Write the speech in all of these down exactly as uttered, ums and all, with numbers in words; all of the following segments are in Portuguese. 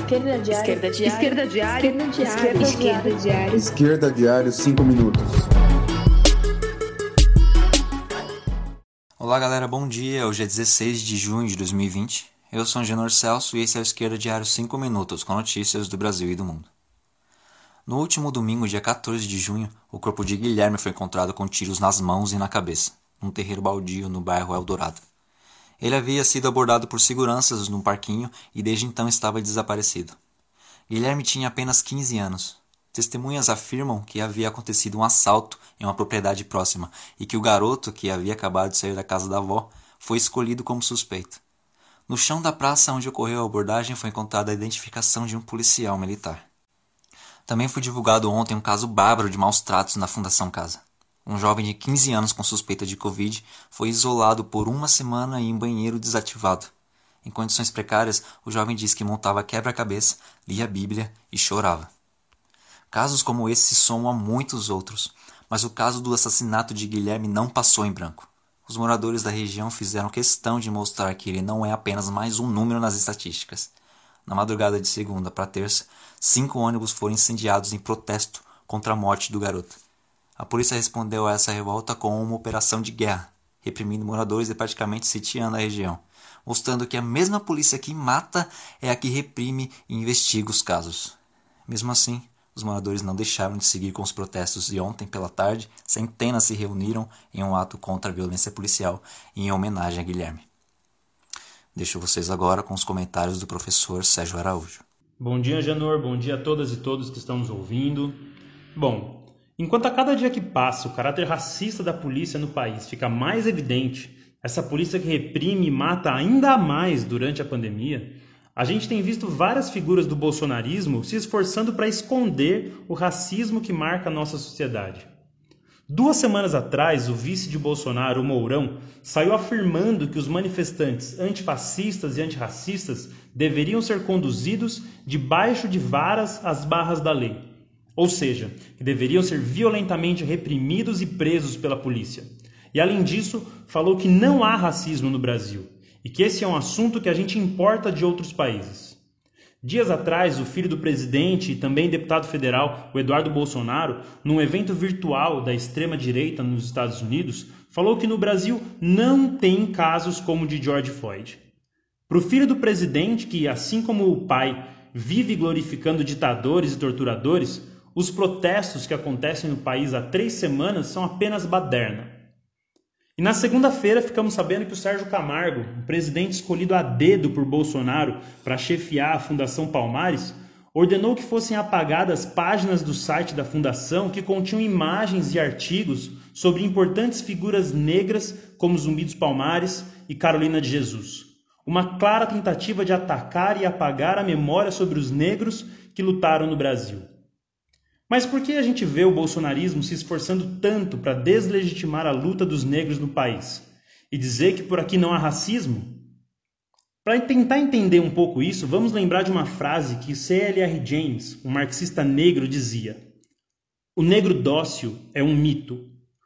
Esquerda Diário. Esquerda Diário. Esquerda Diário. Esquerda Diário. Esquerda Diário. Esquerda Diário, cinco minutos. Olá galera, bom dia. Hoje é dezesseis de junho de dois mil e vinte. Eu sou Angenor Celso e esse é o Esquerda Diário cinco minutos com notícias do Brasil e do mundo. No último domingo, dia quatorze de junho, o corpo de Guilherme foi encontrado com tiros nas mãos e na cabeça, num terreiro baldio no bairro Eldorado. Ele havia sido abordado por seguranças num parquinho e desde então estava desaparecido. Guilherme tinha apenas quinze anos. Testemunhas afirmam que havia acontecido um assalto em uma propriedade próxima e que o garoto, que havia acabado de sair da casa da avó, foi escolhido como suspeito. No chão da praça onde ocorreu a abordagem foi encontrada a identificação de um policial militar. Também foi divulgado ontem um caso bárbaro de maus tratos na Fundação Casa. Um jovem de quinze anos com suspeita de Covid foi isolado por uma semana em um banheiro desativado. Em condições precárias, o jovem disse que montava quebra-cabeça, lia a Bíblia e chorava. Casos como esse se somam a muitos outros, mas o caso do assassinato de Guilherme não passou em branco. Os moradores da região fizeram questão de mostrar que ele não é apenas mais um número nas estatísticas. Na madrugada de segunda para terça, cinco ônibus foram incendiados em protesto contra a morte do garoto. A polícia respondeu a essa revolta com uma operação de guerra, reprimindo moradores e praticamente sitiando a região, mostrando que a mesma polícia que mata é a que reprime e investiga os casos. Mesmo assim, os moradores não deixaram de seguir com os protestos e ontem, pela tarde, centenas se reuniram em um ato contra a violência policial e em homenagem a Guilherme. Deixo vocês agora com os comentários do professor Sérgio Araújo. Bom dia, Angenor. Bom dia a todas e todos que estão nos ouvindo. Bom, enquanto a cada dia que passa o caráter racista da polícia no país fica mais evidente, essa polícia que reprime e mata ainda mais durante a pandemia, a gente tem visto várias figuras do bolsonarismo se esforçando para esconder o racismo que marca a nossa sociedade. Duas semanas atrás, o vice de Bolsonaro, o Mourão, saiu afirmando que os manifestantes antifascistas e antirracistas deveriam ser conduzidos debaixo de varas às barras da lei. Ou seja, que deveriam ser violentamente reprimidos e presos pela polícia. E além disso, falou que não há racismo no Brasil e que esse é um assunto que a gente importa de outros países. Dias atrás, o filho do presidente e também deputado federal, o Eduardo Bolsonaro, num evento virtual da extrema-direita nos Estados Unidos, falou que no Brasil não tem casos como o de George Floyd. Para o filho do presidente, que assim como o pai vive glorificando ditadores e torturadores, os protestos que acontecem no país há três semanas são apenas baderna. E na segunda-feira ficamos sabendo que o Sérgio Camargo, o presidente escolhido a dedo por Bolsonaro para chefiar a Fundação Palmares, ordenou que fossem apagadas páginas do site da Fundação que continham imagens e artigos sobre importantes figuras negras como Zumbi dos Palmares e Carolina de Jesus. Uma clara tentativa de atacar e apagar a memória sobre os negros que lutaram no Brasil. Mas por que a gente vê o bolsonarismo se esforçando tanto para deslegitimar a luta dos negros no país e dizer que por aqui não há racismo? Para tentar entender um pouco isso, vamos lembrar de uma frase que C L R James, um marxista negro, dizia: "O negro dócil é um mito.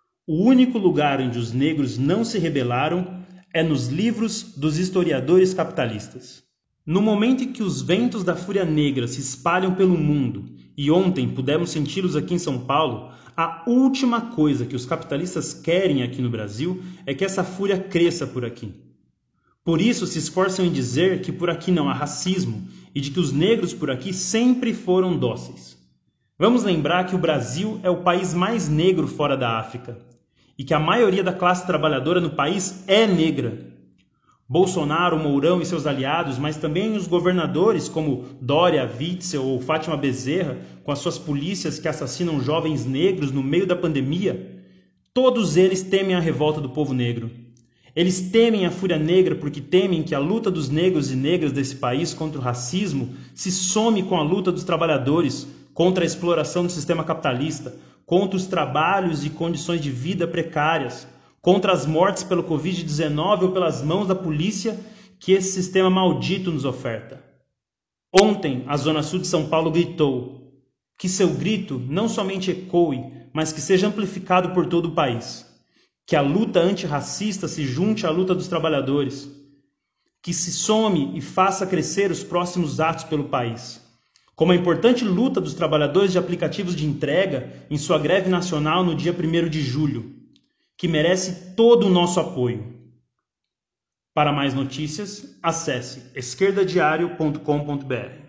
O único lugar onde os negros não se rebelaram é nos livros dos historiadores capitalistas." No momento em que os ventos da fúria negra se espalham pelo mundo, e ontem pudemos senti-los aqui em São Paulo, a última coisa que os capitalistas querem aqui no Brasil é que essa fúria cresça por aqui. Por isso se esforçam em dizer que por aqui não há racismo e de que os negros por aqui sempre foram dóceis. Vamos lembrar que o Brasil é o país mais negro fora da África e que a maioria da classe trabalhadora no país é negra. Bolsonaro, Mourão e seus aliados, mas também os governadores como Dória, Witzel ou Fátima Bezerra, com as suas polícias que assassinam jovens negros no meio da pandemia, todos eles temem a revolta do povo negro. Eles temem a fúria negra porque temem que a luta dos negros e negras desse país contra o racismo se some com a luta dos trabalhadores contra a exploração do sistema capitalista, contra os trabalhos e condições de vida precárias, contra as mortes pelo covid dezenove ou pelas mãos da polícia que esse sistema maldito nos oferta. Ontem, a Zona Sul de São Paulo gritou. Que seu grito não somente ecoe, mas que seja amplificado por todo o país. Que a luta antirracista se junte à luta dos trabalhadores. que se some e faça crescer os próximos atos pelo país. Como a importante luta dos trabalhadores de aplicativos de entrega em sua greve nacional no dia primeiro de julho, que merece todo o nosso apoio. Para mais notícias, acesse esquerda diário ponto com ponto br.